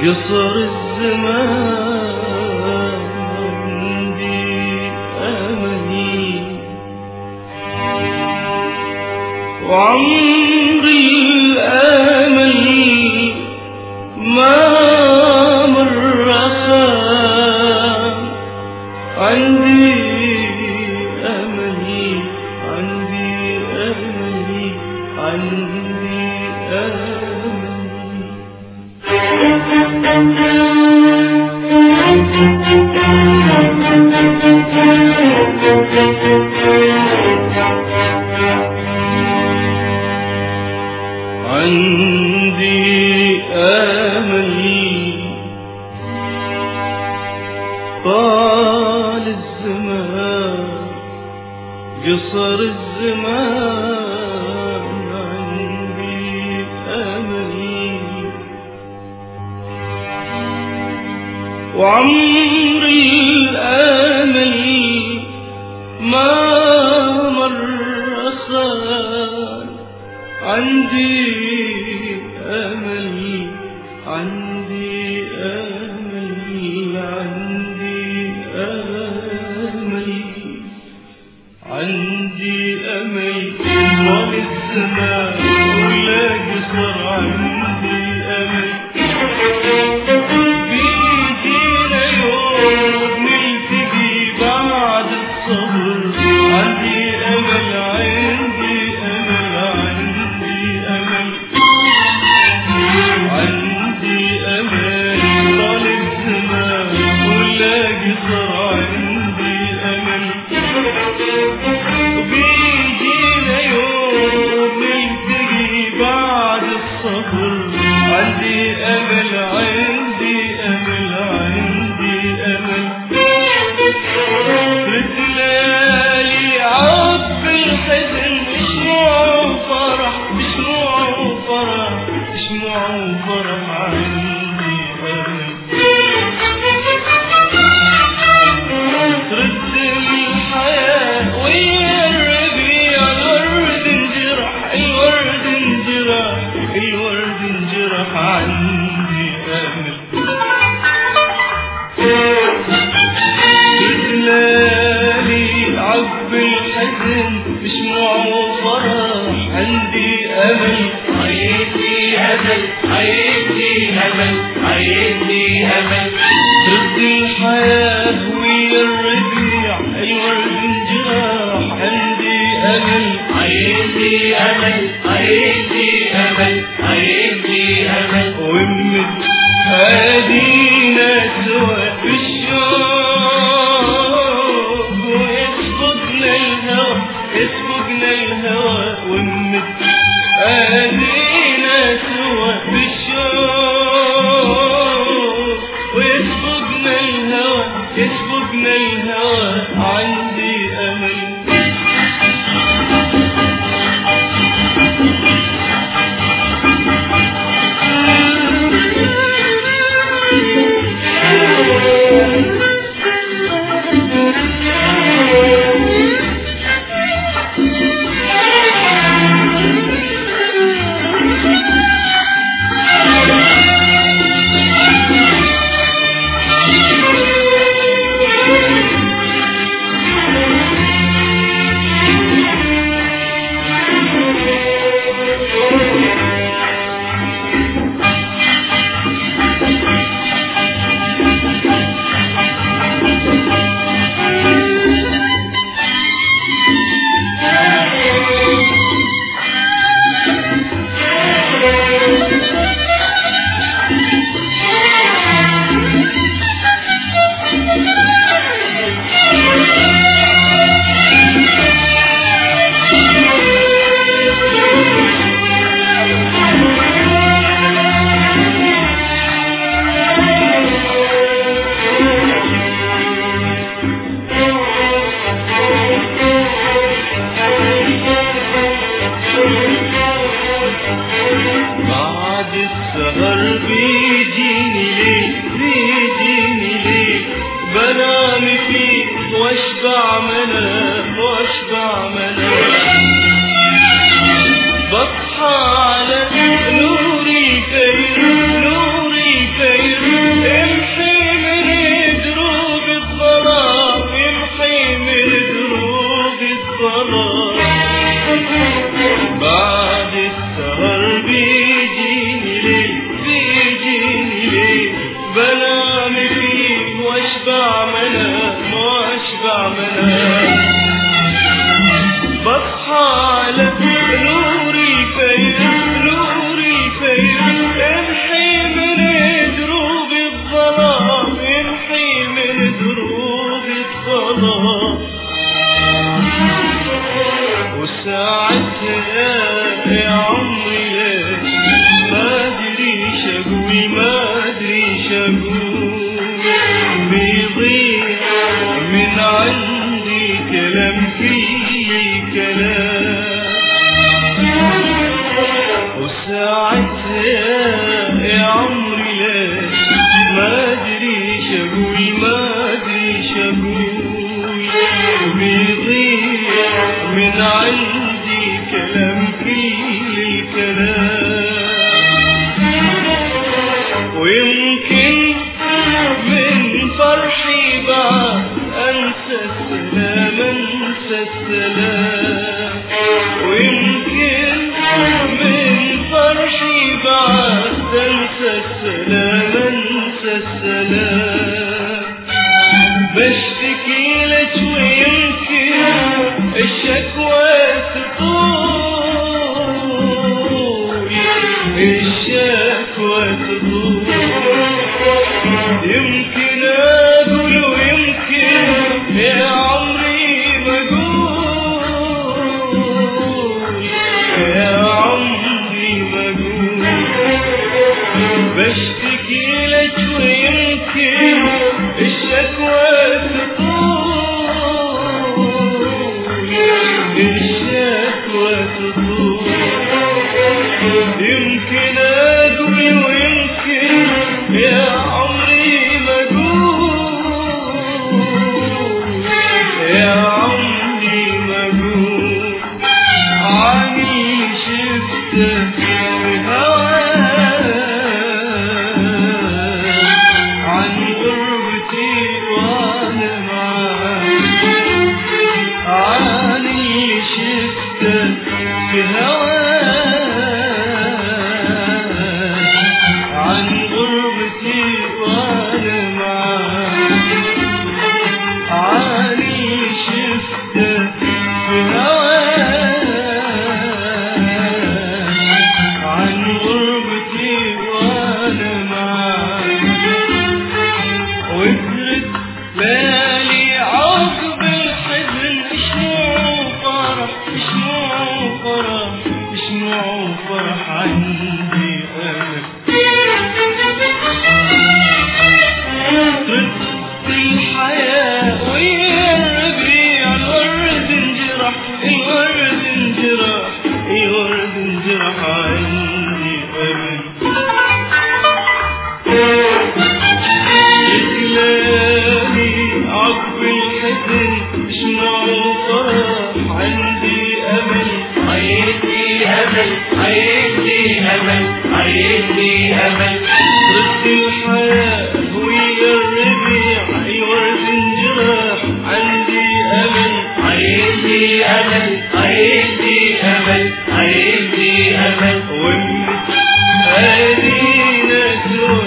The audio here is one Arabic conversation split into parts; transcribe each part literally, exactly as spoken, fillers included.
قصر الزمان عندي أملي وعمر الآمل ما مر خان عندي أملي عندي أملي عندي أملي عندي أملي طال الزمان قصر الزمان عندي أملي وعمر الآمل ما مر خان عندي أمل عندي أمل عندي أمل عندي أمل طال الزمان ولا قصر عندي أمل بيجينا يوم نلتقي بعد الصبر عندي أمل عندي أمل عندي أمل عندي أمل طال الزمان ولا قصر عندي أمل بيجينا يوم نلتقي بعد الصبر عندي أمل عندي أمل عندي أمل رجلالي عب الحزن شموع وفرح شموع وفرح شموع وفرح عندي أمل رد الحياة ويا الربيع الورد انجرح الورد انجرح الورد انجرح عندي أمل رجلالي عب الحزن بشموع وفرح عندي أمل عيدي أمل عيدي أمل عيدي أمل رد الحياة ويا الربيع الورد انجرح عندي أمل عيدي أمل عيدي أمل عيدي أمل ومت هادينا سوا في الشوق ويسبقنا الهوى يسبقنا الهوى ومت هادينا سوا في الشوق ويسبقنا الهوى يسبقنا الهوى عندي أمل بصحى على نوري كير نوري كير بصحى على نور الفير نور الفير يمحي من دروب الظلام يمحي من دروب الظلام وساعتها يا عمري ما ادري شقوي ما ادري شقوي بيضيع من عندي كلام في كلام وساعتها يا عمري ما ادري شقوي ما ادري شقوي بيضيع من عندي كلام في كلام ويمكن من فرحي بعد انسى السلام انسى السلام ويمكن من فرحي بعد انسى السلام انسى السلام بشتكي لك ويمكن الشكوى تطول الشكوى تطول يمكن اقول ويمكن يا عمري ما اقول يا عمري ما اقول بشتكي لك ويمكن الشكوى تطول الشكوى تطول يمكن اقول ويمكن يا عمري ما اقول يا عمري ما اقول عني شفتك بهواك عن غربتي وانا معاك عني شفتك بهواك عن غربتي وانا معاك عني شفتك بهواك عن غربتي وانا معاك وترد بالي عقب الحزن شموع فرح شموع فرح شموع فرح عندي أمل ترد الحياة ويا الربيع الورد انجرح الورد انجرح الورد انجرح عندي أمل إكلالي عقب الحزن شموع فرح عندي أمل عندي أمل عندي أمل عندي أمل رد الحياة ويا الربيع الورد انجرح عندي أمل عندي أمل عندي أمل عندي أمل ومت أدينا سوى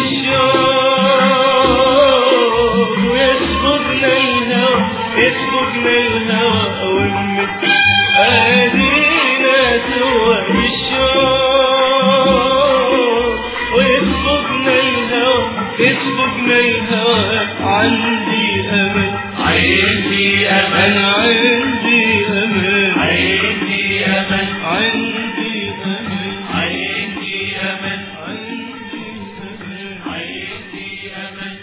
بالشوق ويسبقنا الهوى يسبقنا الهوى ومت أدينا سوى بالشوق ويسبقنا الهوى يسبقنا الهوى عندي أمل عندي أمل عندي أمل عندي أمل عندي أمل عندي أمل عندي أمل عندي أمل